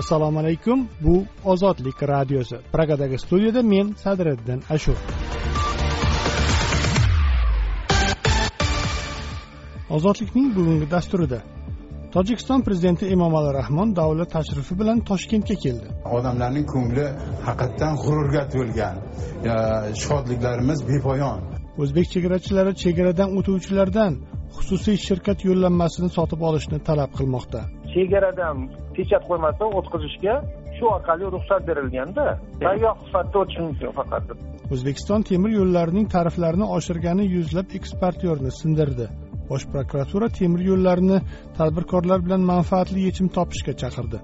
Assalomu alaykum. Bu Ozodlik radiosi. Pragadagi studiyada men Sadriddin Ashur. Ozodlikning bugungi dasturida Tojikiston prezidenti Emomali Rahmon davlat tashrifi bilan Toshkentga keldi. Odamlarning ko'ngli haqiqatan g'ururga to'lgan. Shodliklarimiz bepoyon. O'zbek chegarachilari chegaradan o'tuvchilardan xususiy shirkat yo'llanmasini sotib olishni talab qilmoqda. Chegaradan pechat qo'ymasdan o'tkazishga shu orqali ruxsat berilganda, sayyoh sifatida o'tish mumkin faqat. O'zbekiston temir yo'llarining tariflarini oshirgani yuzlab eksportyorni sindirdi. Bosh prokuratura temir yo'llarini tadbirkorlar bilan manfaatli yechim topishga chaqirdi.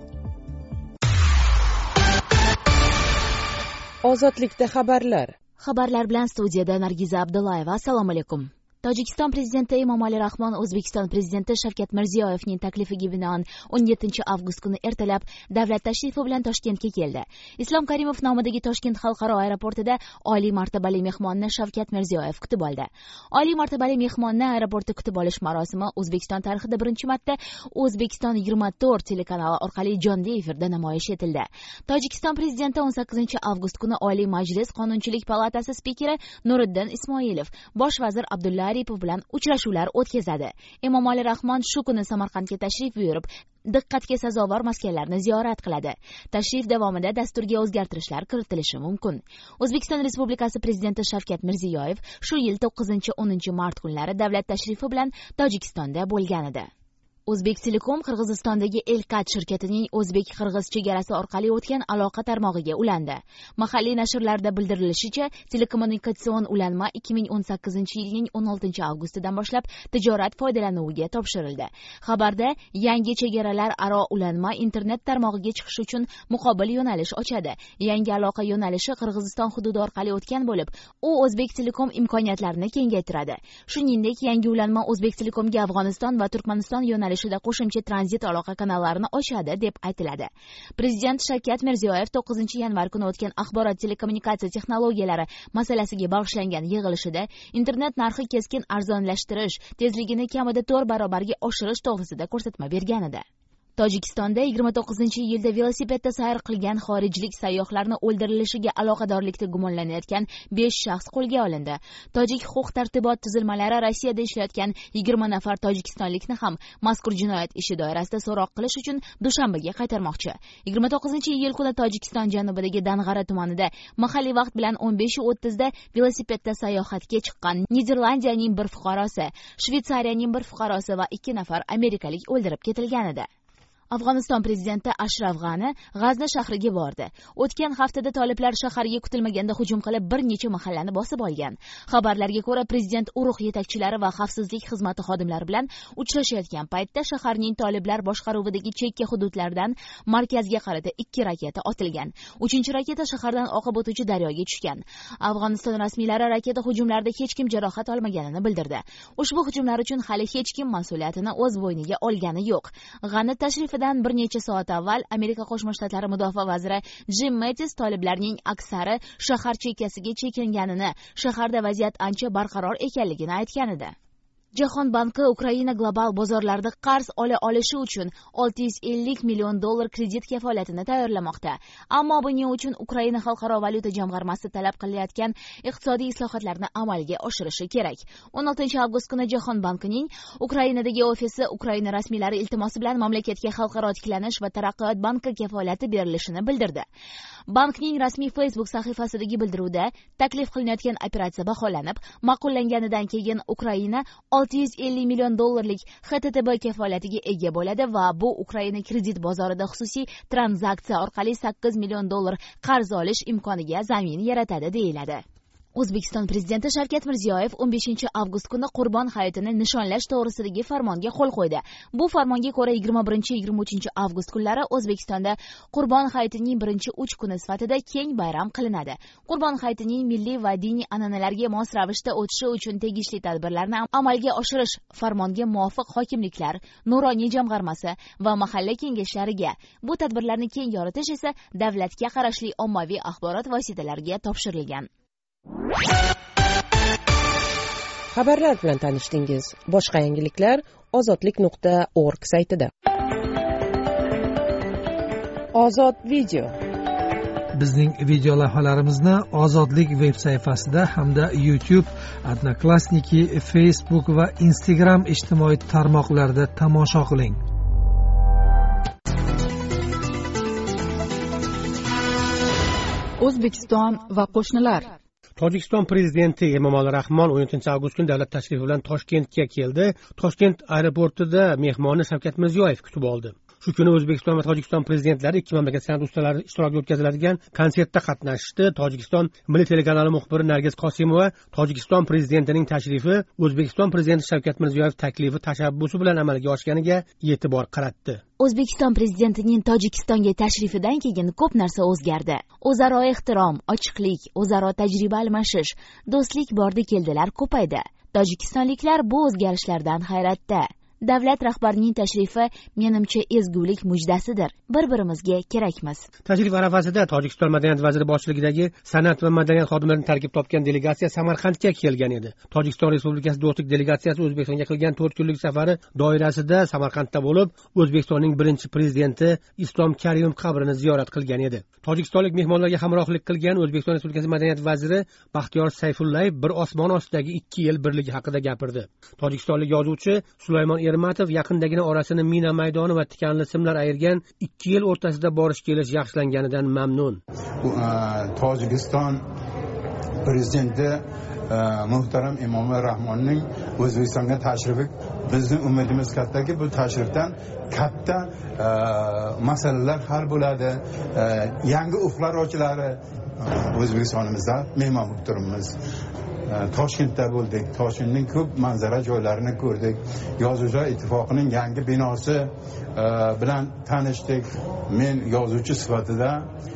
Ozodlikda xabarlar bilan studiyada Nargiza Abdullayeva. Assalomu alaykum. Tojikiston prezidenti Emomali Rahmon O'zbekiston prezidenti Shavkat Mirziyoyevning taklifiga binoan 17 avgust kuni ertalab davlat tashrifi bilan Toshkentga keldi. Islom Karimov nomidagi Toshkent xalqaro aeroportida oliy martabali mehmonni Shavkat Mirziyoyev kutib oldi. Oliy martabali mehmonni aeroportda kutib olish marosimi O'zbekiston tarixida birinchi marta O'zbekiston 24 telekanali orqali jonli efirda namoyish etildi. Tojikiston prezidenti 18 avgust kuni Oliy Majlis Qonunchilik palatasi spikeri Nuriddin Ismoilov, bosh vazir Abdulla Aripov bilan uchrashuvlar o'tkazadi. Emomali Rahmon shu kuni Samarqandga tashrif buyurib, diqqatga sazovor maskanlarni ziyorat qiladi. Tashrif davomida dasturga o'zgartirishlar kiritilishi mumkin. O'zbekiston Respublikasi prezidenti Shavkat Mirziyoyev shu yil 9-10 mart kunlari davlat tashrifi bilan Tojikistonda bo'lgan edi. O'zbektelekom Qirg'izistondagi Elkat shirkatining o'zbek-qirg'iz chegarasi orqali o'tgan aloqa tarmog'iga ulandi. Mahalliy nashrlarda bildirilishicha, telekommunikatsion ulanma 2018-yilning 16 avgustidan boshlab tijorat foydalanuviga topshirildi. Xabarda yangi chegaralar aro ulanma internet tarmog'iga chiqish uchun muqobil yo'nalish ochadi. Yangi aloqa yo'nalishi Qirg'iziston hududi orqali o'tgan bo'lib, u O'zbektelekom imkoniyatlarini kengaytiradi. Shuningdek, yangi ulanma O'zbektelekomga Afg'oniston va Turkmaniston yo'nalishi qo'shimcha tranzit aloqa kanallarini ochadi deb aytiladi. Prezident Shavkat Mirziyoyev 9-yanvar kuni o'tgan axborot telekommunikatsiya texnologiyalari masalasiga bag'ishlangan yig'ilishida internet narxi keskin arzonlashtirish, tezligini kamida 4 barobarga oshirish to'g'risida ko'rsatma bergan edi. Tojikistonda 29-yilda velosipedda sayr qilgan xorijlik sayyohlarni o'ldirilishiga aloqadorlikda gumonlanayotgan 5 shaxs qo'lga olindi. Tojik huquq-tartibot tuzilmalari Rossiyada ishlayotgan 20 nafar tojikistonlikni ham mazkur jinoyat ishi doirasida so'roq qilish uchun Dushanbaga qaytarmoqchi. 29-iyul kuni Tojikiston janubidagi Dang'ara tumanida mahalliy vaqt bilan 15:30 da velosipedda sayohatga chiqqan Niderlandiyaning bir fuqarosi, Shveysariyaning bir fuqarosi va 2 nafar amerikalik o'ldirib ketilgan edi. Afg'oniston prezidenti Ashraf G'ani G'azni shahriga bordi. O'tgan haftada toliblar shaharga kutilmaganda hujum qilib bir necha mahallani bosib olgan. Xabarlarga ko'ra, prezident urug' yetakchilari va xavfsizlik xizmati xodimlari bilan uchrashayotgan paytda shaharning toliblar boshqaruvidagi chekka hududlardan markazga qarata 2 raketa otilgan. 3-raketa shahardan oqib o'tuvchi daryoga tushgan. Afg'oniston rasmiylari raketa hujumlarida hech kim jarohat olmaganini bildirdi. Ushbu hujumlar uchun hali hech kim mas'uliyatini o'z bo'yniga olgani yo'q. G'ani tashrifi bir necha soat avval Amerika Qo'shma Shtatlari mudofaa vaziri Jim Mattis toliblarning aksari shahar chekkasiga chekinganini, shaharda vaziyat ancha barqaror ekanligini aytgan edi. Jahon banki Ukraina global bozorlarda qarz ola olishi uchun $650 million kredit kafolatini tayyorlamoqda. Ammo buning uchun Ukraina xalqaro valyuta jamg'armasi talab qilayotgan iqtisodiy islohotlarni amalga oshirishi kerak. 16 avgust kuni Jahon bankining Ukrainadagi ofisi Ukraina rasmiylari iltimosi bilan mamlakatga xalqaro tiklanish va taraqqiyot banki kafolati berilishini bildirdi. Bankning rasmiy Facebook sahifasidagi bildiruvda taklif qilinayotgan operatsiya baholanib, ma'qullanganidan keyin Ukraina $650 million XTTB kafolatiga ega bo'ladi va bu Ukraina kredit bozorida xususiy tranzaksiya orqali $8 million qarz olish imkoniga zamin yaratadi deyiladi. O'zbekiston prezidenti Shavkat Mirziyoyev 15 avgust kuni Qurbon hayitini nishonlash to'g'risidagi farmonga qo'l qo'ydi. Bu farmonga ko'ra 21-23 avgust kunlari O'zbekistonda Qurbon hayitining birinchi 3 kuni sifatida keng bayram qilinadi. Qurbon hayitining milliy va diniy an'analarga mos ravishda o'tishi uchun tegishli tadbirlarni amalga oshirish farmonga muvofiq hokimliklar, nuroniy jamg'armasi va mahalla kengashlariga, bu tadbirlarni keng yoritish esa davlatga qarashli ommaviy axborot vositalariga topshirilgan. Xabarlar bilan tanishdingiz. Boshqa yangiliklar ozodlik.org saytida. Ozod video. Bizning video lavhalarimizni Ozodlik veb sayfasida hamda YouTube, Odnoklassniki, Facebook va Instagram ijtimoiy tarmoqlarida tomosha qiling. O'zbekiston va qo'shnilar. Tojikiston prezidenti Emomali Rahmon 17 avgust kuni davlat tashrifi bilan Toshkentga keldi. Toshkent aeroportida mehmonni Shavkat Mirziyoyev kutib oldi. Shu kuni O'zbekiston va Tojikiston prezidentlari ikki mamlakat san'at ustalari ishtirokida o'tkaziladigan konsertda qatnashdi. Tojikiston Milliy telekanali muxbiri Nargiz Qosimova Tojikiston prezidentining tashrifi O'zbekiston prezidenti Shavkat Mirziyoyev taklifi tashabbusi bilan amalga oshganiga e'tibor qaratdi. O'zbekiston prezidentining Tojikistonga tashrifidan keyin ko'p narsa o'zgardi. O'zaro ehtirom, ochiqlik, o'zaro tajriba almashish, do'stlik bordi-keldilar ko'paydi. Tojikistonliklar bu o'zgarishlardan hayratda. Davlat rahbarining tashrifi menimcha ezgulik mujdasidir. Bir-birimizga kerakmiz. Tashrif arafasida Tojikiston madaniyat vaziri boshchiligidagi san'at va madaniyat xodimlaridan tarkib topgan delegatsiya Samarqandga kelgan edi. Tojikiston Respublikasi do'stlik delegatsiyasi O'zbekistonga qilgan 4 kunlik safari doirasida Samarqandda bo'lib, O'zbekistonning birinchi prezidenti Islom Karimov qabrini ziyorat qilgan edi. Tojikistonlik mehmonlarga hamrohlik qilgan O'zbekiston Respublikasi madaniyat vaziri Baxtiyor Sayfullayev bir osmon ostidagi 2 yil birligi haqida gapirdi. Tojikistonlik yozuvchi Sulaymon Ermatov yaqindagina orasini mina maydoni va tikanli simlar ayirgan 2 yil o'rtasida borish kelish yaxshilanganidan mamnun. Tojikiston prezidenti muhtaram Emomali Rahmonning O'zbekistonga tashrifi bizning umidimiz kattaki, bu tashrifdan katta masalalar hal bo'ladi, yangi ufqlar ochiladi. O'zbekistonimizda mehmon bo'lib turibmiz. Toshkentda bo'ldik. Toshkentning ko'p manzara joylarini ko'rdik. Yozuvchilar ittifoqining yangi binosi bilan tanishdik. Men yozuvchi sifatida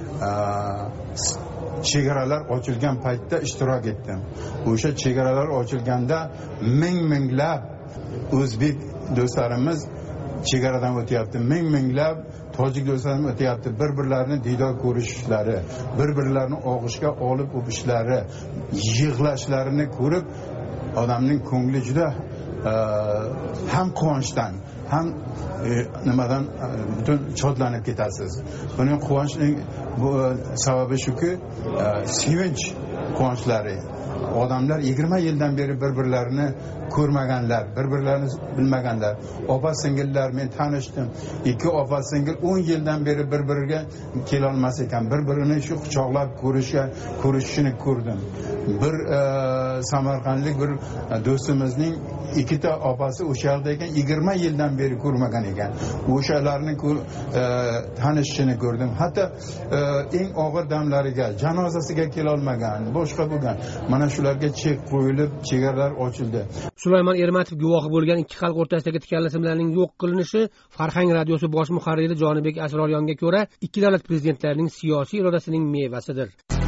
chegaralar ochilgan paytda ishtirok etdim. O'sha chegaralar ochilganda minglab o'zbek do'stlarimiz chegaradan o'tyapti. Minglab tojik do'stlarimiz o'tyapti. Bir-birlarini diydor ko'rishishlari, bir-birlarini og'ishga olib o'pishlari, yig'lashlarini ko'rib odamning ko'ngli juda ham quvonchdan, ham nimadan butun shodlanib ketasiz. Buning quvonchning sababi shuki, sevinch quvonchlari. Odamlar 20 yildan beri bir-birlarini ko'rmaganlar, bir-birlarini bilmaganlar. Opa-singillar, men tanishdim. 2 opa-singil 10 yildan beri bir-biriga kela olmas ekan. Bir-birini shu quchoqlab ko'rishishini ko'rdim. Bir samarqandlik bir do'stimizning 2 ta opasi o'sha yerda ekan, 20 yildan beri ko'rmagan ekan. O'shalarni tanishishini ko'rdim. Hatto eng og'ir damlariga, janozasiga kela olmagan, boshqa bo'lgan. Mana shularga chek qo'yilib, chegaralar ochildi. Sulaymon Ermatov guvohi bo'lgan ikki xalq o'rtasidagi tikanli simlarning yo'q qilinishi Farhang radiosi bosh muharriri Jonibek Asroryonga ko'ra ikki davlat prezidentlarining siyosiy irodasining mevasidir.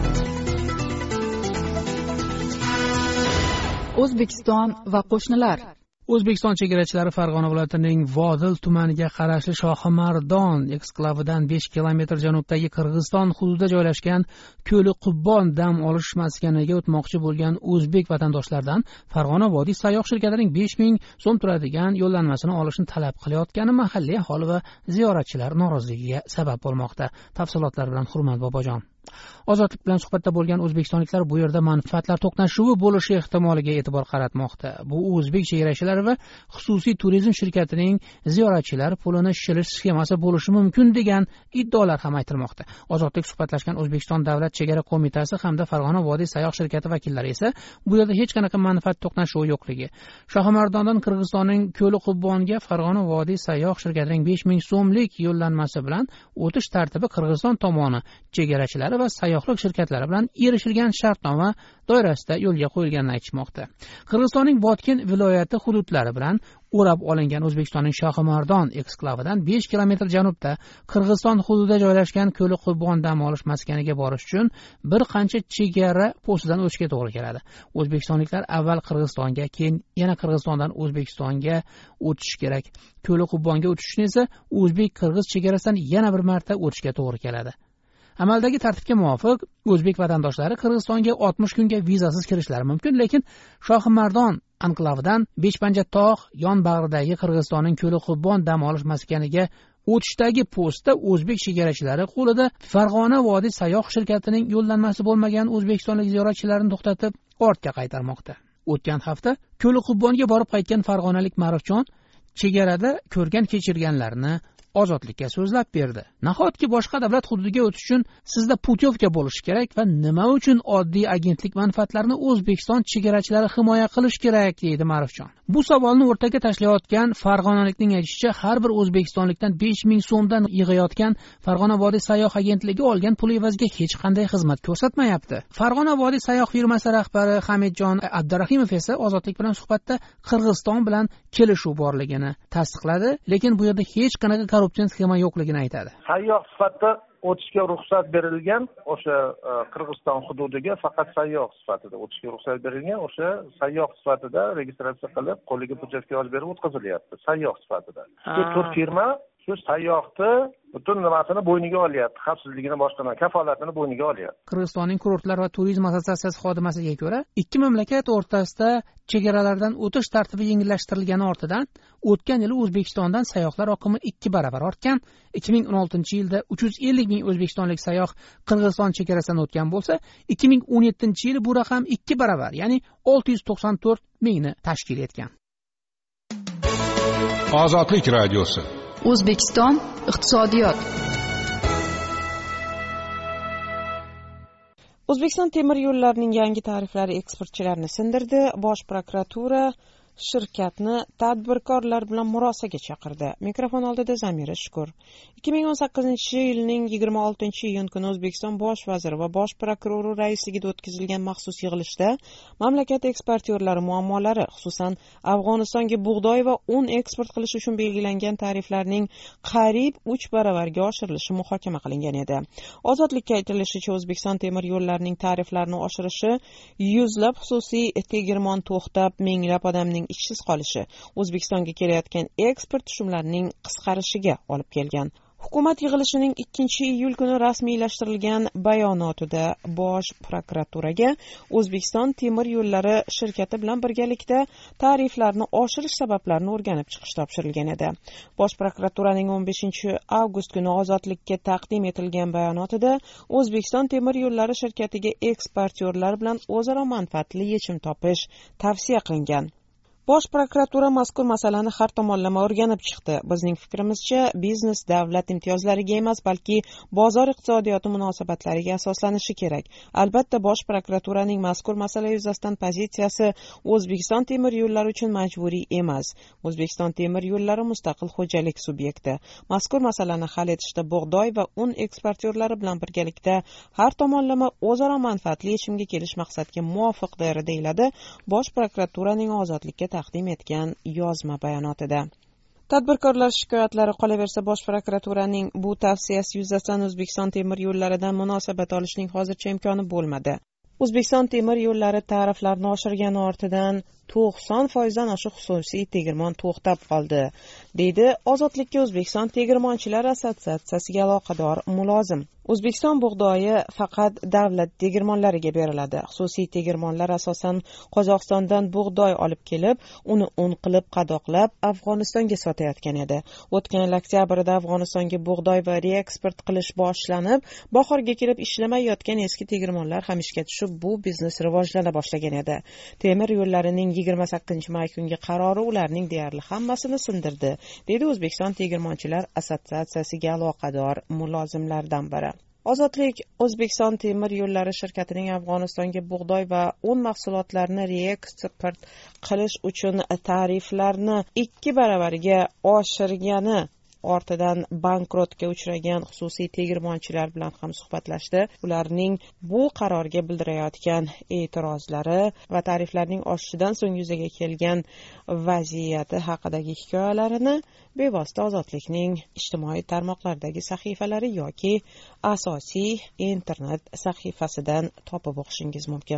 O'zbekiston va qo'shnilar. O'zbekiston chegarachilari Farg'ona viloyatining Vodil tumaniga qarashli Shohimardon eksklavidan 5 kilometr janubdagi Qirg'iziston hududida joylashgan Ko'li Qubbon dam olish maskaniga o'tmoqchi bo'lgan o'zbek vatandoshlardan Farg'ona vodiy sayyoh shirkatining 5000 so'm turadigan yo'llanmasini olishni talab qilayotgani mahalliy aholi va ziyoratchilar noroziligiga sabab bo'lmoqda. Tafsilotlar bilan Hurmat Bobojon. Ozodlik bilan suhbatda bo'lgan o'zbekistonliklar bu yerda manfaatlar to'qnashuvi bo'lishi ehtimoliga e'tibor qaratmoqda. Bu o'zbek chegarachilari va xususiy turizm shirkatining ziyoratchilar pulini shilish sxemasi bo'lishi mumkin degan iddaolar ham aytilmoqda. Ozodlik suhbatlashgan O'zbekiston davlat chegara qo'mitasi hamda Farg'ona vodiy sayyoh shirkati vakillari esa bu yerda hech qanaqa manfaat to'qnashuvi yo'qligi, Shohimardondan Qirg'izistonning Ko'li Qubbonga Farg'ona vodiy sayyoh shirkatining 5000 so'mlik yo'llanmasi bilan o'tish tartibi Qirg'iziston tomoni chegarachilari va sayyohlik shirkatlari bilan erishilgan shartnoma doirasida yo'lga qo'yilganini aytishmoqda. Qirg'izistonning Botken viloyati hududlari bilan o'rab olingan O'zbekistonning Shohimardon eksklavidan 5 kilometr janubda Qirg'iziston hududida joylashgan Ko'li Qubbon dam olish maskaniga borish uchun bir qancha chegara postidan o'tishga to'g'ri keladi. O'zbekistonliklar avval Qirg'izistonga, keyin yana Qirg'izistondan O'zbekistonga o'tish kerak. Ko'li Qubbonga o'tish uchun esa o'zbek-qirg'iz chegarasidan yana bir marta o'tishga to'g'ri keladi. Amaldagi tartibga muvofiq o'zbek vatandoshlari Qirg'izistonga 60 kunga vizasiz kirishlari mumkin, lekin Shohimardon anklavidan Beshpanjatog' yon bag'ridagi Qirg'izistonning Ko'li Qubbon dam olish maskaniga o'tishdagi postda o'zbek chegarachilari qo'lida Farg'ona vodiy sayyoh shirkatining yo'llanmasi bo'lmagan o'zbekistonlik ziyoratchilarni to'xtatib ortga qaytarmoqda. O'tgan hafta Ko'li-Qubbonga borib qaytgan farg'onalik Ma'rufjon chegarada ko'rgan kechirganlarini ozodlikka so'zlab berdi. Nahotki boshqa davlat hududiga o'tish uchun sizda putyovka bo'lishi kerak va nima uchun oddiy agentlik manfaatlarini O'zbekiston chegarachilari himoya qilish kerak, deydi Ma'rufjon. Bu savolni o'rtaga tashlayotgan farg'onalikning aytishicha, har bir o'zbekistonlikdan 5000 so'mdan yig'ayotgan Farg'ona vodiy sayyoh agentligi olgan pul evaziga hech qanday xizmat ko'rsatmayapti. Farg'ona vodiy sayyoh firmasi rahbari Hamidjon Abdurahimov esa Ozodlik bilan suhbatda Qirg'iziston bilan kelishuv borligini tasdiqladi, lekin bu yerda hech qanaqa korrupsion sxema yo'qligini aytadi. Sayyoh sifatida o'tishga ruxsat berilgan o'sha Qirg'iziston hududiga faqat sayyoh sifatida o'tishga ruxsat berilgan, o'sha sayyoh sifatida registratsiya qilib, qo'liga putyovka olib berib o'tkazilyapti. Sayyoh sifatida. Shu to'rt firma shu sayyohni butun nimasini bo'yniga olyapti, xavfsizligini boshqarma, kafolatini bo'yniga olyapti. Qirg'izistonning kurortlar va turizm assotsiatsiyasi xodimasiga ko'ra, ikki mamlakat o'rtasida chegaralardan o'tish tartibi yengillashtirilgani ortidan o'tgan yili O'zbekistondan sayyohlar oqimi 2 baravar ortgan. 2016-yilda 350 ming o'zbekistonlik sayyoh Qirg'iziston chegarasidan o'tgan bo'lsa, 2017-yili bu raqam 2 baravar, ya'ni 694 mingni tashkil etgan. Ozodlik radiosi. O'zbekiston iqtisodiyot. O'zbekiston temir yo'llarining yangi tariflari eksportchilarni sindirdi. Bosh prokuratura shirkatni tadbirkorlar bilan murosaga chaqirdi. Mikrofon oldida Zamira Shukur. 2018-yilning 26-iyun kuni O'zbekiston bosh vaziri va bosh prokurori raisligida o'tkazilgan maxsus yig'ilishda mamlakat eksportyorlari muammolari, xususan Afg'onistonga bug'doy va un eksport qilish uchun belgilangan tariflarning qariyb 3 baravarga oshirilishi muhokama qilingan edi. Ozodlikka aytilishicha, O'zbekiston temir yo'llarining tariflarini oshirishi yuzlab xususiy tegirmon to'xtab, minglab odamning ishsiz qolishi, O'zbekistonga kelayotgan eksport tushumlarining qisqarishiga olib kelgan. Hukumat yig'ilishining 2-iyul kuni rasmiylashtirilgan bayonotida bosh prokuraturaga O'zbekiston temir yo'llari shirkati bilan birgalikda tariflarni oshirish sabablarini o'rganib chiqish topshirilgan edi. Bosh prokuraturaning 15-avgust kuni Ozodlikka taqdim etilgan bayonotida O'zbekiston temir yo'llari shirkatiga eksportyorlar bilan o'zaro manfaatli yechim topish tavsiya qilingan. Bosh prokuratura mazkur masalani har tomonlama o'rganib chiqdi. Bizning fikrimizcha, biznes davlat imtiyozlariga emas, balki bozor iqtisodiyoti munosabatlariga asoslanishi kerak. Albatta, bosh prokuraturaning mazkur masala yuzasidan pozitsiyasi O'zbekiston temir yo'llari uchun majburiy emas. O'zbekiston temir yo'llari mustaqil xo'jalik subyekti. Mazkur masalani hal etishda bug'doy va un eksportyorlari bilan birgalikda har tomonlama o'zaro manfaatli yechimga kelish maqsadga muvofiqdir, deyiladi bosh prokuraturaning Ozodlikka taqdim etgan yozma bayonotida. Tadbirkorlar shikoyatlari qolaversa, bosh prokuraturaning bu tavsiyasi yuzasidan O'zbekiston temir yo'llaridan munosabat olishning hozircha imkoni bo'lmadi. O'zbekiston temir yo'llari tariflarni oshirgani ortidan 90% oshiq xususiy tegirmon to'xtab qoldi, deydi Ozodlikka O'zbekiston tegirmonchilar assotsiatsiyasiga aloqador mulozim. O'zbekiston bug'doyi faqat davlat tegirmonlariga beriladi. Xususiy tegirmonlar asosan Qozog'istondan bug'doy olib kelib, uni un qilib qadoqlab Afg'onistonga sotayotgan edi. O'tgan yil oktyabrda Afg'onistonga bug'doy va reeksport qilish boshlanib, bahorga kelib ishlamay yotgan eski tegirmonlar ham ishga tushib, bu biznes rivojlana boshlagan edi. Temir yo'llarining 28-may kungi qarori ularning deyarli hammasini sindirdi, dedi O'zbekiston tegirmonchilar assotsiatsiyasiga aloqador mulozimlardan biri. Ozodlik O'zbekiston temir yo'llari shirkatining Afg'onistonga bug'doy va un mahsulotlarini reeksport qilish uchun tariflarni 2 baravariga oshirgani ortidan bankrotga uchragan xususiy tegirmonchilar bilan ham suhbatlashdi. Ularning bu qarorga bildirayotgan e'tirozlari va tariflarning oshishidan so'ng yuzaga kelgan vaziyati haqidagi hikoyalarini bevosita Ozodlikning ijtimoiy tarmoqlardagi sahifalari yoki asosiy internet sahifasidan topib o'qishingiz mumkin.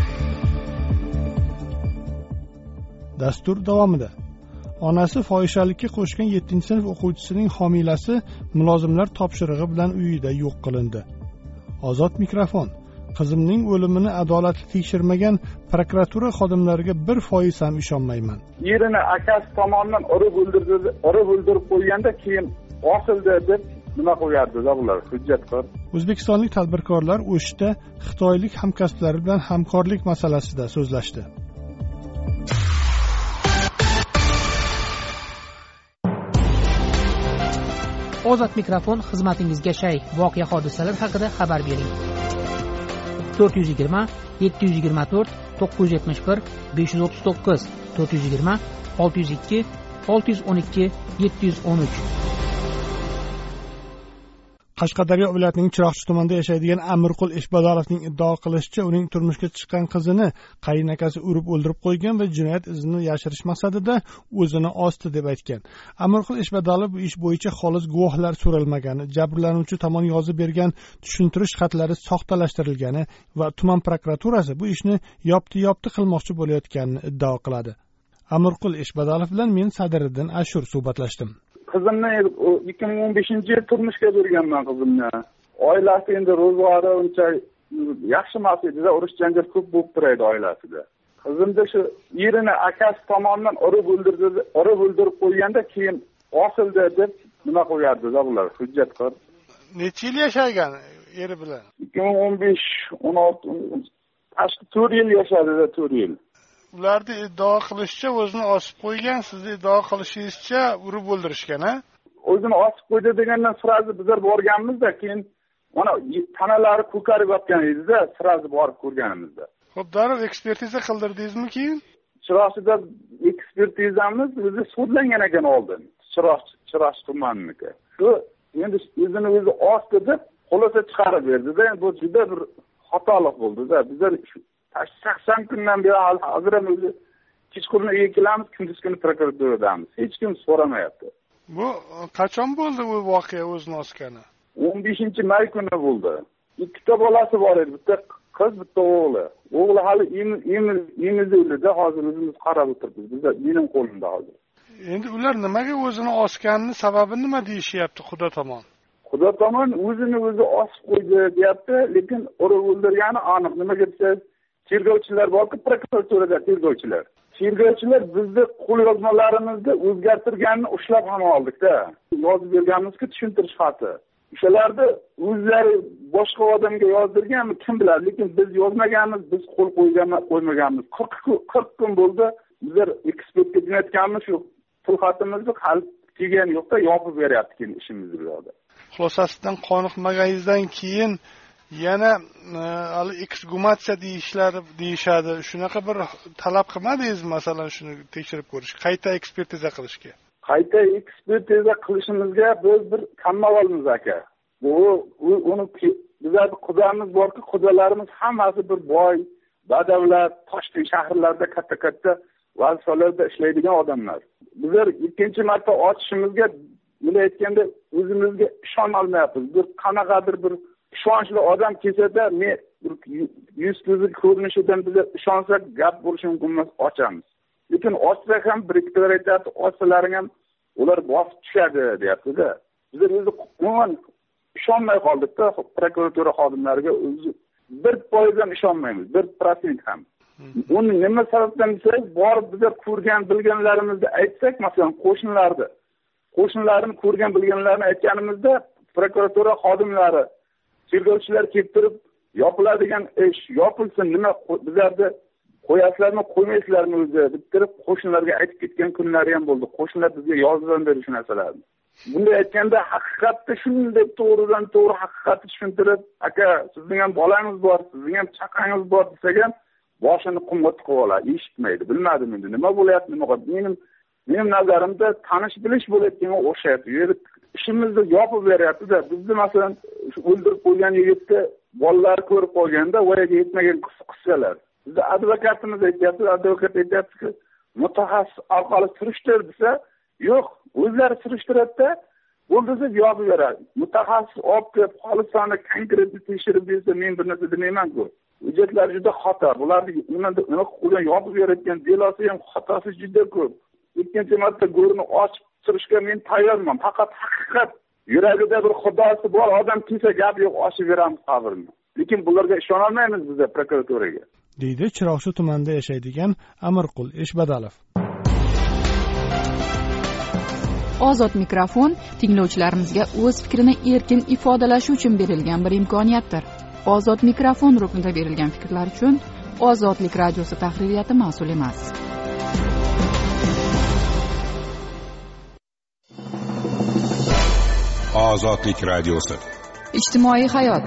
Dastur davomida onasi fohishalikka qo'shgan 7-sinf o'quvchisining homilasi mulozimlar topshirig'i bilan uyida yo'q qilindi. Ozod mikrofon. Qizimning o'limini adolatli tekshirmagan prokuratura xodimlariga 1% ham ishonmayman. Yerini akasi tomonidan urib o'ldirib qo'yganda keyin osildi deb nima qo'yardida bular hujjat qilib. O'zbekistonlik tadbirkorlar O'shda xitoylik hamkasblari bilan hamkorlik masalasida so'zlashdi. Ozod mikrofon xizmatingizga shay. Voqea hodisalar haqida xabar bering. 420 724 971 539 420 602 612 713. Qashqadaryo viloyatining Chiroqchi tumanida yashaydigan Amirqul Eshbadolovning iddao qilishicha, uning turmushga chiqqan qizini qaynakasi urib o'ldirib qo'ygan va jinoyat izini yashirish maqsadida o'zini osdi deb aytgan. Amirqul Eshbadolov bu ish bo'yicha xolis guvohlar so'ralmagani, jabrlanuvchi tomon yozib bergan tushuntirish xatlari soxtalashtirilgani va tuman prokuraturasi bu ishni yopti qilmoqchi bo'layotganini iddao qiladi. Amirqul Eshbadolov bilan men Sadiriddin Ashur suhbatlashdim. Qizimni 2015-yil turmushga berganman qizimni. Oilasi endi ro'zg'ori uncha yaxshi emas edi-da, urush janjal ko'p bo'lib turadi oilasida. Qizimni shu erini akasi tomonidan urib o'ldirib qo'yganda keyin osildi deb nima qo'yardi-da bular hujjat qilib. Necha yil yashagan eri bilan? 2015-16 tashqi 4 yil yashadi-da, 4 yil. Ularni iddao qilishicha o'zini osib qo'ygan, sizni iddao qilishingizcha urib o'ldirishgan-a? O'zini osib qo'ydi degandan sirazi bizlar borganmiz-da, keyin mana tanalari ko'karib yotgan edi-da, sirazi borib ko'rganimizda. Xo'p, darrov ekspertiza qildirdingizmi keyin? Chiroqchida ekspertizamiz o'zi sudlangan ekan oldin. Chiroqchi tumaniki. Shu endi o'zini o'zi osdi deb xulosa chiqarib berdi-da, bu juda bir xatolik bo'ldi-da. Bizlar 80 kundan beri hozir ham o'zi kechqurun uyga kelamiz, kunduz kuni prokuraturadamiz. Hech kim so'ramayapti. Bu qachon bo'ldi bu voqea o'zini osgani? 15-may kuni bo'ldi. Ikkita bolasi bor edi, bitta qiz, bitta o'g'li. O'g'li hali emizdi-da, hozir o'zimiz qarab o'tiribmiz. Bizda mening qo'limda hozir. Endi ular nimaga o'zini osganini sababi nima deyishyapti Xudo tomon? Xudo tomon o'zini o'zi osib qo'ydi deyapti, lekin urib o'ldirgani aniq. Nimaga desangiz, tergovchilar borku, prokuraturada tergovchilar. Tergovchilar bizni qo'lyozmalarimizni o'zgartirganini ushlab ham oldik-da. Yozib berganmiz-ku tushuntirish xati. O'shalarni o'zlari boshqa odamga yozdirganmi, kim biladi, lekin biz yozmaganmiz, biz qo'l qo'ymaganmiz. 40 kun bo'ldi. Bizlar ekspertga jo'natganmiz, shu pul xatimizni hali kelgani yo'q-da, yopib beryapti keyin ishimizni bu yoqda. Xulosasidan qoniqmaganingizdan keyin yana eksgumatsiya deyishadi. Shunaqa bir talab qilmadingizmi, masalan, shuni tekshirib ko'rish, qayta ekspertiza qilishga? Qayta ekspertiza qilishimizga biz bir kambag'almiz aka. Uni bizlar qudamiz borki, qudalarimiz hammasi bir boy, badavlat, Toshkent shaharlarida katta vazifalarda ishlaydigan odamlar. Bizlar ikkinchi marta ochishimizga buni aytganda o'zimizga ishona olmayapmiz. Bir qanaqadir bir ishonchli odam kelsa-da, men yuz-ko'zi ko'rinishidan bizlar ishonsak, gap bo'lishi mumkin emas, ochamiz. Lekin ochsak ham bir ikkilar aytadi, ochsalaring ham ular bosib tushadi, deyapti-da. Bizlar o'zi umuman ishonmay qoldik-da, prokuratura xodimlariga o'zi 1% ham ishonmaymiz, 1% ham. Uni nima sababdan desak, borib bizlar ko'rgan bilganlarimizni aytsak, masalan, qo'shnilarini ko'rgan bilganlarini aytganimizda, prokuratura xodimlari, tergovchilar kelib turib, yopiladigan ish yopilsin, nima bizlarni qo'yasizlarmi, qo'ymaysizlarmi o'zi deb turib, qo'shnilarga aytib ketgan kunlari ham bo'ldi. Qo'shnilar bizga yozib berdi shu narsalarni. Bunday aytganda haqiqatni shunday to'g'ridan to'g'ri haqiqatni tushuntirib, aka, sizning ham bolangiz bor, sizning ham chaqangiz bor desak ham boshini qumga tiqib oladi, eshitmaydi. Bilmadim endi nima bo'layapti, nima qilib. Mening nazarimda tanish bilish bo'layotganga o'xshayapti. Yer ishimizni yopib beryapti-da. Bizni masalan o'ldirib qo'ygan yigitni bolalar ko'rib qolganda voyaga yetmagan qizchalar. Bizda advokatimiz aytayapti, advokat aytayapti-ki, mutaxassis orqali surishtir desa, yo'q, o'zlari surishtiradi-da, bo'ldi deb yopib beradi. Mutaxassis olib kelib, xolisani konkretni tekshirib bersa, men bir narsa demayman-ku. Hujjatlar juda xato. Bularni nima qilgan yopib berayotgan delosi ham xatosi juda ko'p. Ikkinchi marta go'rini ochib turishga men tayyorman. Faqat haqiqat yuragida bir xudosi bor odam kelsa gap yo'q, ochib beramiz qabrni. Lekin bularga ishona olmaymiz biz prokuraturaga. deydi Chiroqchi tumanida yashaydigan Amirqul Eshbadolov. Ozod mikrofon tinglovchilarimizga o'z fikrini erkin ifodalashi uchun berilgan bir imkoniyatdir. Ozod mikrofon ruknida berilgan fikrlar uchun Ozodlik radiosi tahririyati mas'ul emas. Ozodlik radiosi. Ijtimoiy hayot.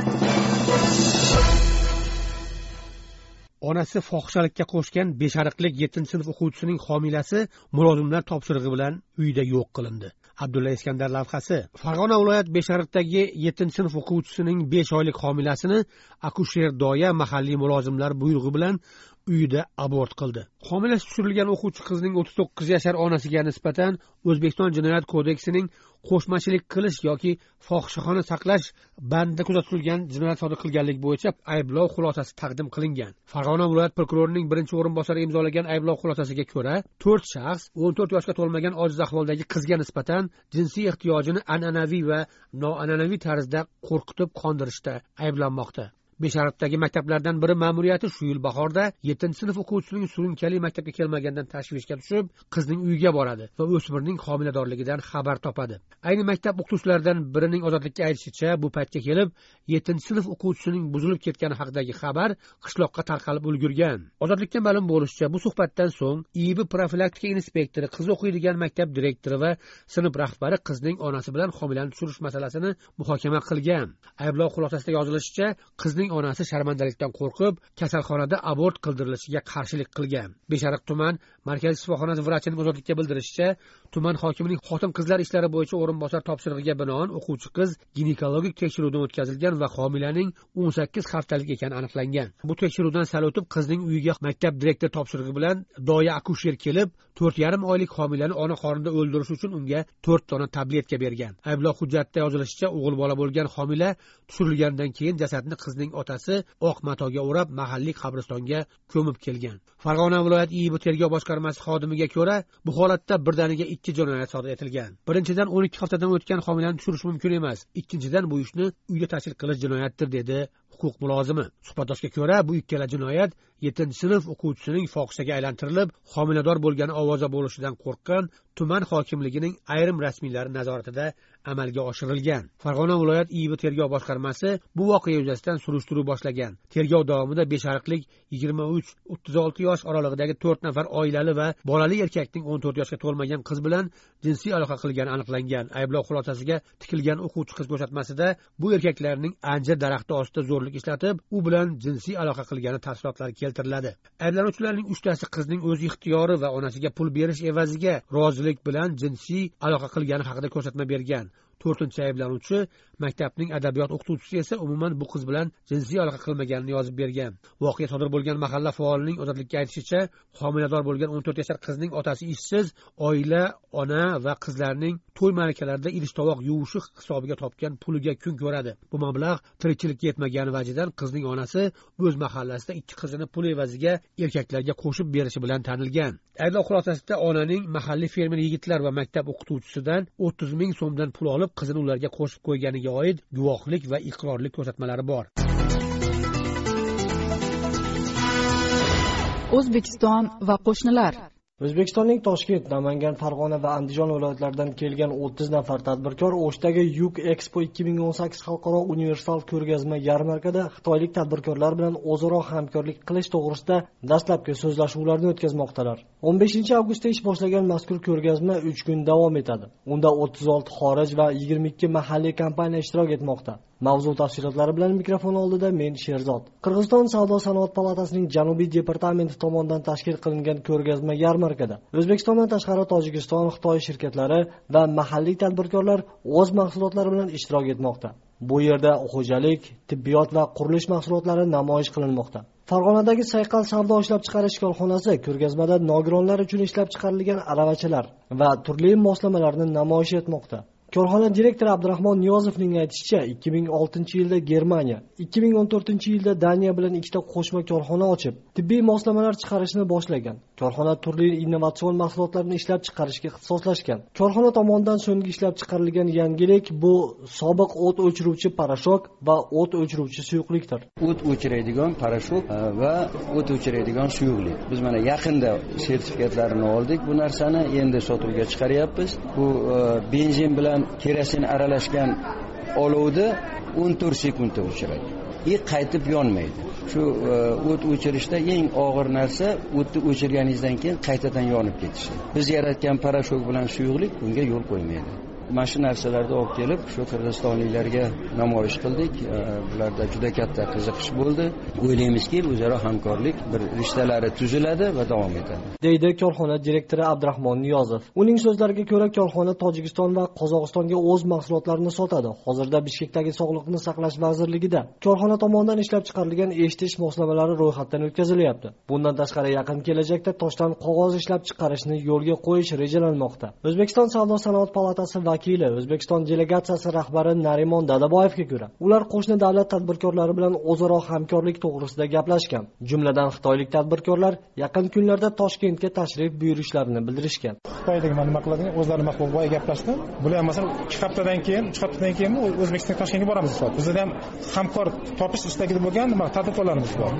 Onasi fohishalikka qo'shgan beshariqlik 7-sinf o'quvchisining homilasi mulozimlar topshirig'i bilan uyida yo'q qilindi. Abdulla Iskandar lavhasi. Farg'ona viloyat Beshariqdagi 7-sinf o'quvchisining 5 oylik homilasini akusher doya mahalliy mulozimlar buyrug'i bilan uyida abort qildi. Homilasi tushirilgan o'quvchi qizning 39 yashar onasiga nisbatan O'zbekiston Jinoyat kodeksining qo'shmachilik qilish yoki fohishaxona saqlash bandida kuzatilgan jinoyat sodir qilganlik bo'yicha ayblov xulosasi taqdim qilingan. Farg'ona viloyat prokurorining birinchi o'rinbosari imzolagan ayblov xulosasiga ko'ra, 4 shaxs 14 yoshga to'lmagan ojiz ahvoldagi qizga nisbatan jinsiy ehtiyojini an'anaviy va noan'anaviy tarzda qo'rqitib qondirishda ayblanmoqda. Beshariqdagi maktablardan biri ma'muriyati shu yil bahorda 7-sinf o'quvchisining surunkali maktabga kelmagandan tashvishga tushib, qizning uyiga boradi va o'smirning homiladorligidan xabar topadi. Ayni maktab o'qituvchilaridan birining ozodlikka aytishicha, bu paytga kelib 7-sinf o'quvchisining buzilib ketgani haqidagi xabar qishloqqa tarqalib ulgurgan. Ozodlikka ma'lum bo'lishicha, bu suhbatdan so'ng IIB profilaktika inspektori, qiz o'qiydigan maktab direktori va sinf rahbari qizning onasi bilan homilani tushirish masalasini muhokama qilgan. Ayblov xulosasida yozilishicha, qizning onasi sharmandalikdan qo'rqib, kasalxonada abort qildirilishiga qarshilik qilgan. Beshariq tuman markaziy shifoxonasi vrachining ozodlikka bildirishicha, tuman hokimining xotin-qizlar ishlari bo'yicha o'rinbosar topshirig'iga binoan o'quvchi qiz ginekologik tekshiruvdan o'tkazilgan va homilaning 18 haftalik ekani aniqlangan. Bu tekshiruvdan sal o'tib, qizning uyiga maktab direktori topshirig'i bilan doya akusher kelib, 4,5 oylik homilani ona qornida o'ldirish uchun unga 4 dona tabletka bergan. Ayblov hujjatida yozilishicha, o'g'il bola bo'lgan homila tushirilgandan keyin jasadni qizning otasi oq matoga o'rab mahalliy qabristonga ko'mib kelgan. Farg'ona viloyat IIB tergov boshqarmasi xodimiga ko'ra, bu holatda birdaniga 2 jinoyat sodir etilgan. Birinchidan 12 haftadan o'tgan homilani tushirish mumkin emas. Ikkinchidan bu ishni uyda tashkil qilish jinoyatdir, dedi huquq mulozimi. Suhbatdoshga ko'ra, bu ikkala jinoyat 7-sinf o'quvchisining fohishaga aylantirilib, homilador bo'lgani ovoza bo'lishidan qo'rqqan tuman hokimligining ayrim rasmiylari nazoratida amalga oshirilgan. Farg'ona viloyat IIB tergov boshqarmasi bu voqea yuzasidan surishtiruv boshlagan. Tergov davomida beshariqlik 23-36 yosh oralig'idagi 4 nafar oilali va bolali erkakning 14 yoshga to'lmagan qiz bilan jinsiy aloqa qilgani aniqlangan. Ayblov xulosasiga tikilgan o'quvchi qiz ko'rsatmasida bu erkaklarning anjir daraxti ostida zo'rlik ishlatib, u bilan jinsiy aloqa qilgani tafsilotlari keltiriladi. Ayblanuvchilarning 3tasi qizning o'z ixtiyori va onasiga pul berish evaziga rozilik bilan jinsiy aloqa qilgani haqida ko'rsatma bergan. 4-ayblanuvchi maktabning adabiyot o'qituvchisi esa umuman bu qiz bilan jinsiy aloqa qilmaganini yozib bergan. Voqea sodir bo'lgan mahalla faolining ozodlikka aytishicha, homilador bo'lgan 14 yashar qizning otasi ishsiz, oila, ona va qizlarning to'y ma'rakalarida idish-tovoq yuvishi hisobiga topgan puliga kun ko'radi. Bu mablag' tirikchilikka yetmagani vajidan qizning onasi o'z mahallasida 2 qizini pul evaziga erkaklarga qo'shib berishi bilan tanilgan. Ayblov xulosasida onaning mahalliy fermer yigitlar va maktab o'qituvchisidan 30 ming so'mdan pul olib, qizini ularga qo'shib qo'yganiga oid guvohlik va iqrorlik ko'rsatmalari bor. O'zbekiston va qo'shnilar. O'zbekistonning Toshkent, Namangan, Farg'ona va Andijon viloyatlaridan kelgan 30 nafar tadbirkor O'shdagi Yuk Expo 2018 xalqaro universal ko'rgazma yarmarkada xitoylik tadbirkorlar bilan o'zaro hamkorlik qilish to'g'risida dastlabki so'zlashuvlarni o'tkazmoqdalar. 15 avgustda ish boshlagan mazkur ko'rgazma 3 kun davom etadi. Unda 36 xorij va 22 mahalliy kompaniya ishtirok etmoqda. Mavzu tafsilotlari bilan mikrofon oldida men Sherzod. Qirg'iziston Savdo-sanoat palatasining Janubiy departamenti tomonidan tashkil qilingan ko'rgazma yarmarkada O'zbekistondan tashqari Tojikiston, Xitoy shirkatlari va mahalliy tadbirkorlar o'z mahsulotlari bilan ishtirok etmoqda. Bu yerda xo'jalik, tibbiyot va qurilish mahsulotlari namoyish qilinmoqda. Farg'onadagi Sayqal savdo ishlab chiqarish korxonasi ko'rgazmada nogironlar uchun ishlab chiqarilgan aravachalar va turli moslamalarni namoyish etmoqda. Korxona direktori Abdurahmon Niyozovning aytishicha, 2006-yilda Germaniya, 2014-yilda Daniya bilan ikkita qo'shma korxona ochib, tibbiy moslamalar chiqarishni boshlagan. Korxona turli innovatsion mahsulotlarni ishlab chiqarishga ixtisoslashgan. Korxona tomonidan so'nggi ishlab chiqarilgan yangilik bu sobiq o't o'chiruvchi parashok va o't o'chiruvchi suyuqlikdir. O't o'chiradigan parashok va o't o'chiradigan suyuqlik. Biz mana yaqinda sertifikatlarini oldik. Bu narsani endi sotuvga chiqaryapmiz. Bu benzin bilan kerosin aralashgan olovni 14 sekundda o'chiradi. Qaytib yonmaydi. Shu o't o'chirishda eng og'ir narsa o'tni o'chirganingizdan keyin qaytadan yonib ketishi. Biz yaratgan parashok bilan suyuqlik bunga yo'l qo'ymaydi. Mana shu narsalarni olib kelib, shu qirg'izistonliklarga namoyish qildik. Bularda juda katta qiziqish bo'ldi. O'ylaymizki, o'zaro hamkorlik bir rishtalari tuziladi va davom etadi, deydi korxona direktori Abdurahmon Niyozov. Uning so'zlariga ko'ra, korxona Tojikiston va Qozog'istonga o'z mahsulotlarini sotadi. Hozirda Bishkekdagi Sog'liqni saqlash vazirligida korxona tomonidan ishlab chiqarilgan eshitish moslamalari ro'yxatdan o'tkazilyapti. Bundan tashqari yaqin kelajakda toshdan qog'oz ishlab chiqarishni yo'lga qo'yish rejalanmoqda. O'zbekiston Savdo-sanoat palatasi vakili, O'zbekiston delegatsiyasi rahbari Narimon Dadaboyevga ko'ra, ular qo'shni davlat tadbirkorlari bilan o'zaro hamkorlik to'g'risida gaplashgan. Jumladan xitoylik tadbirkorlar yaqin kunlarda Toshkentga tashrif buyurishlarini bildirishgan. Xitoydagi nima qiladigan o'zlari maqbul gaplashdimi? Bular masalan 3 haftadan keyin O'zbekistonga Toshkentga boramiz. Bizda ham hamkor topish istagida bo'lgan tadbirkorlarimiz bor.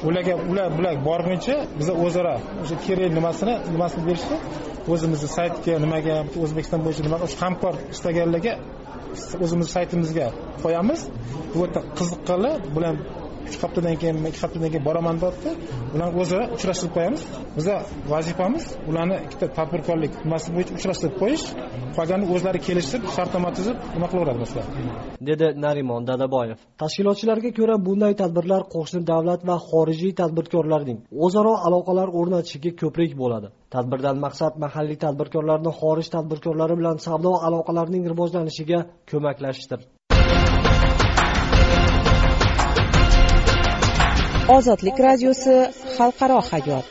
Ular borguncha biz o'zaro o'sha kerak nimasini berishdi. O'zimizni saytga nimaga O'zbekiston bo'yicha nima hamkor istaganlarga o'zimiz saytimizga qo'yamiz. Bu yerda qiziqqanlar bilan 3 haftadan keyin 2 haftadan keyin boraman debdi. Ular o'zaro uchrashtirib qo'yamiz. Bizning vazifamiz ularni ikkita tadbirkorlik nimasi bo'yicha uchrashtirib qo'yish, qolganini o'zlari kelishib, shartnoma tuzib nima qilaveramiz, dedi Narimon Dadaboyev. Tashkilotchilarga ko'ra, bunday tadbirlar qo'shni davlat va xorijiy tadbirkorlarning o'zaro aloqalar o'rnatishiga ko'prik bo'ladi. Tadbirdan maqsad mahalliy tadbirkorlarni xorij tadbirkorlari bilan savdo aloqalarining rivojlanishiga ko'maklashishdir. Ozodlik radiosi xalqaro hayot.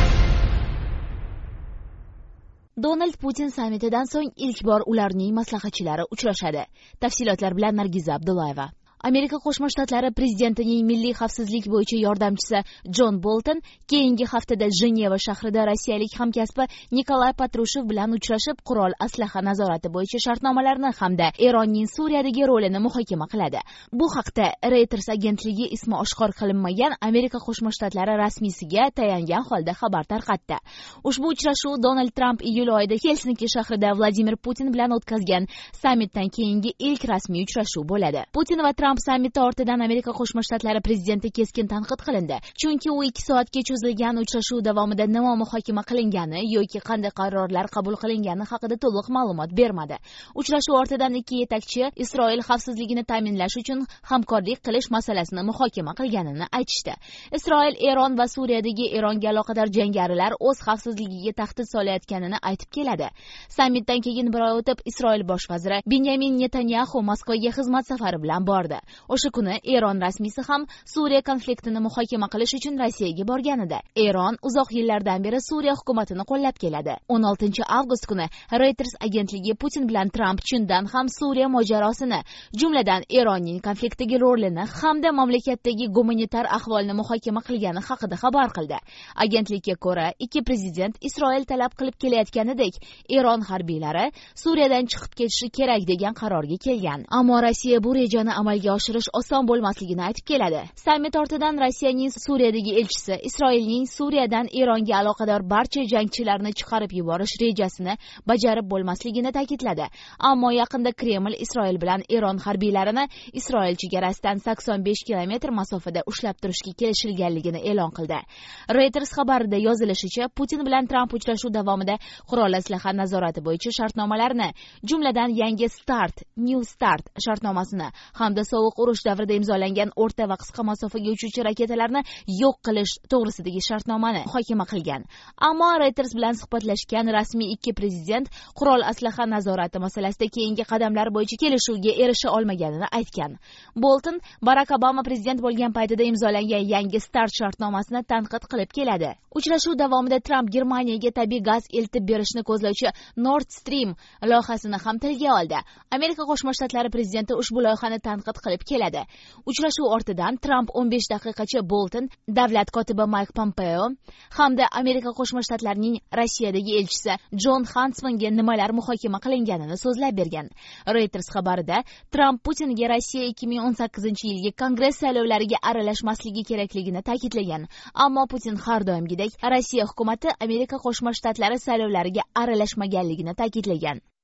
Donald Putin sammitidan so'ng ilk bor ularning maslahatchilari uchrashadi. Tafsilotlar bilan Nargiza Abdullayeva. Amerika Qo'shma Shtatlari prezidentining milliy xavfsizlik bo'yicha yordamchisi Jon Bolton keyingi haftada Jeneva shahrida rossiyalik hamkasbi Nikolay Patrushev bilan uchrashib, qurol aslaha nazorati bo'yicha shartnomalarni hamda Eronning Suriyadagi rolini muhokama qiladi. Bu haqda Reuters agentligi ismi oshkor qilinmagan Amerika Qo'shma Shtatlari rasmiysiga tayangan holda xabar tarqatdi. Ushbu uchrashuv Donald Trump iyul oyida Helsinki shahrida Vladimir Putin bilan o'tkazgan sammitdan keyingi ilk rasmiy uchrashuv bo'ladi. Putin va Trump sammiti ortidan Amerika Qo'shma Shtatlari prezidenti keskin tanqid qilindi. Chunki u 2 soatga cho'zilgan uchrashuv davomida nima muhokama qilingani yoki qanday qarorlar qabul qilingani haqida to'liq ma'lumot bermadi. Uchrashuv ortidan ikki yetakchi Isroil xavfsizligini ta'minlash uchun hamkorlik qilish masalasini muhokama qilganini aytishdi. Isroil, Eron va Suriyadagi Eronga aloqador jangarilar o'z xavfsizligiga tahdid solayotganini aytib keladi. Sammitdan keyin bir oy o'tib, Isroil bosh vaziri Benyamin Netanyahu Moskvaga xizmat safari bilan bordi. O'sha kuni Eron rasmiysi ham Suriya konfliktini muhokama qilish uchun Rossiyaga borganida. Eron uzoq yillardan beri Suriya hukumatini qo'llab keladi. 16 avgust kuni Reuters agentligi Putin bilan Trump chindan ham Suriya mojarosini, jumladan Eronning konfliktdagi rolini hamda mamlakatdagi gumanitar ahvolni muhokama qilgani haqida xabar qildi. Agentlikka ko'ra, ikki prezident Isroil talab qilib kelayotganidek Eron harbiylari Suriyadan chiqib ketishi kerak degan qarorga kelgan. Ammo Rossiya bu rejani amalga oshirish oson bo'lmasligini aytib keladi. Sammit ortidan Rossiyaning Suriyadagi elchisi Isroilning Suriyadan Eronga aloqador barcha jangchilarni chiqarib yuborish rejasini bajarib bo'lmasligini ta'kidladi. Ammo yaqinda Kreml Isroil bilan Eron harbiylarini Isroil chegarasidan 85 kilometr masofada ushlab turishga kelishilganligini e'lon qildi. Reuters xabarida yozilishicha, Putin bilan Trump uchrashuv davomida qurol aslaha nazorati bo'yicha shartnomalarni, jumladan yangi New Start shartnomasini hamda sovuq urush davrida imzolangan o'rta va qisqa masofaga uchuvchi raketalarni yo'q qilish to'g'risidagi shartnomani muhokama qilgan. Ammo Reuters bilan suhbatlashgan rasmiy ikki prezident qurol aslaha nazorati masalasida keyingi qadamlar bo'yicha kelishuvga erisha olmaganini aytgan. Bolton Barack Obama prezident bo'lgan paytida imzolangan yangi START shartnomasini tanqid qilib keladi. Uchrashuv davomida Trump Germaniyaga tabiiy gaz eltib berishni ko'zlovchi Nord Stream loyihasini ham tilga oldi. Amerika Qo'shma Shtatlari prezidenti ushbu loyihani tanqid qilib keladi. Uchrashuv ortidan Trump 15 daqiqacha Bolton, davlat kotibi Mike Pompeo hamda Amerika Qo'shma Shtatlarining Rossiyadagi elchisi John Huntsmanga nimalar muhokama qilinganini so'zlab bergan. Reuters xabarida Trump Putinga Rossiya 2018-yilgi Kongress saylovlariga aralashmasligi kerakligini ta'kidlagan. Ammo Putin har doimgidek Rossiya hukumati Amerika Qo'shma Shtatlari saylovlariga aralashmaganligini ta'kidlagan.